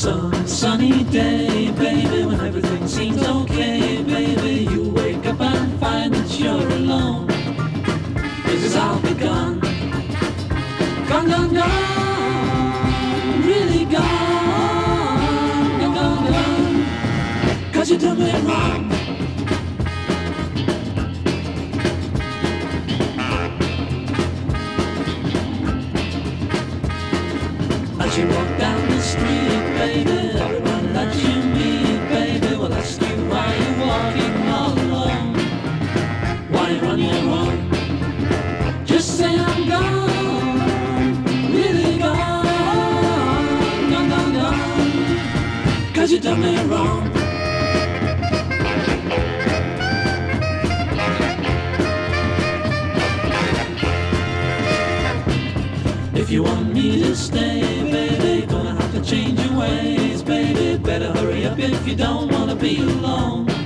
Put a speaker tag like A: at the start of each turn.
A: Sunny day, baby, when everything seems okay, baby, you wake up and find that you're alone. This is all begun. Gone, gone, gone, really gone, gone, gone, gone, 'cause you done me wrong. As you walk down the street, baby, everyone that you meet, baby, will ask you why you're walking all alone. Why you're on your own. Just say I'm gone, really gone, gone, gone, gone, 'cause you done me wrong. If you want me to stay, baby, gonna have to change your ways, baby. Better hurry up if you don't wanna be alone.